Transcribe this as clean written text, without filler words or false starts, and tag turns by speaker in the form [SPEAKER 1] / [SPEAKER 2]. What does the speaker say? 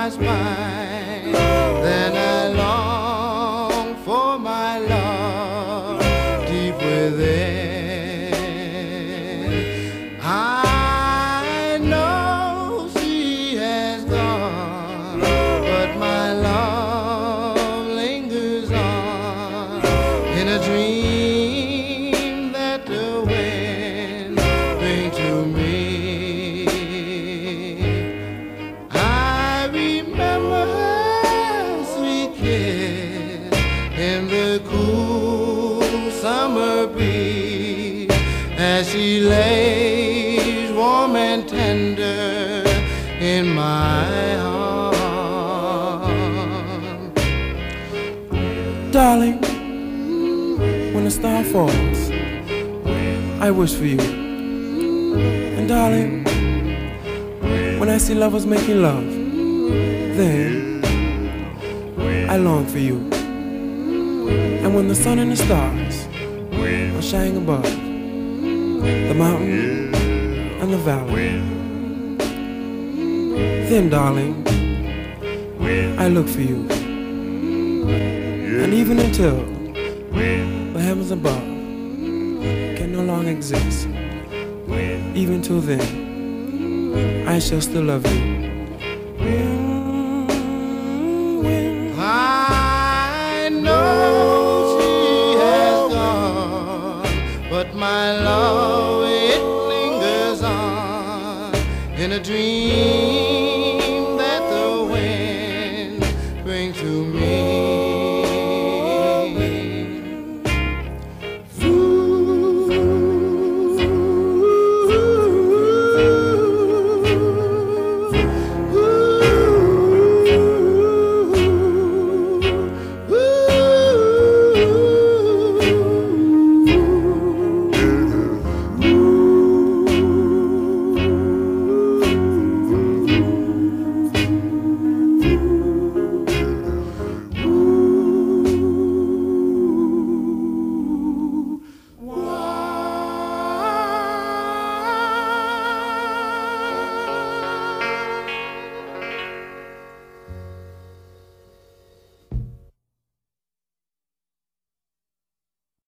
[SPEAKER 1] my spine. Then I long for my love deep within. I know she has gone, but my love lingers on in a dream that the wind brings to me. I remember her sweet kiss in the cool summer breeze as she lays warm and tender in my arms.
[SPEAKER 2] Darling, when the star falls, I wish for you. And darling, when I see lovers making love, then I long for you. And when the sun and the stars are shining above the mountain and the valley, then darling, I look for you. And even until the heavens above can no longer exist, even till then, I shall still love you.
[SPEAKER 1] I know she has gone, but my love, it lingers on in a dream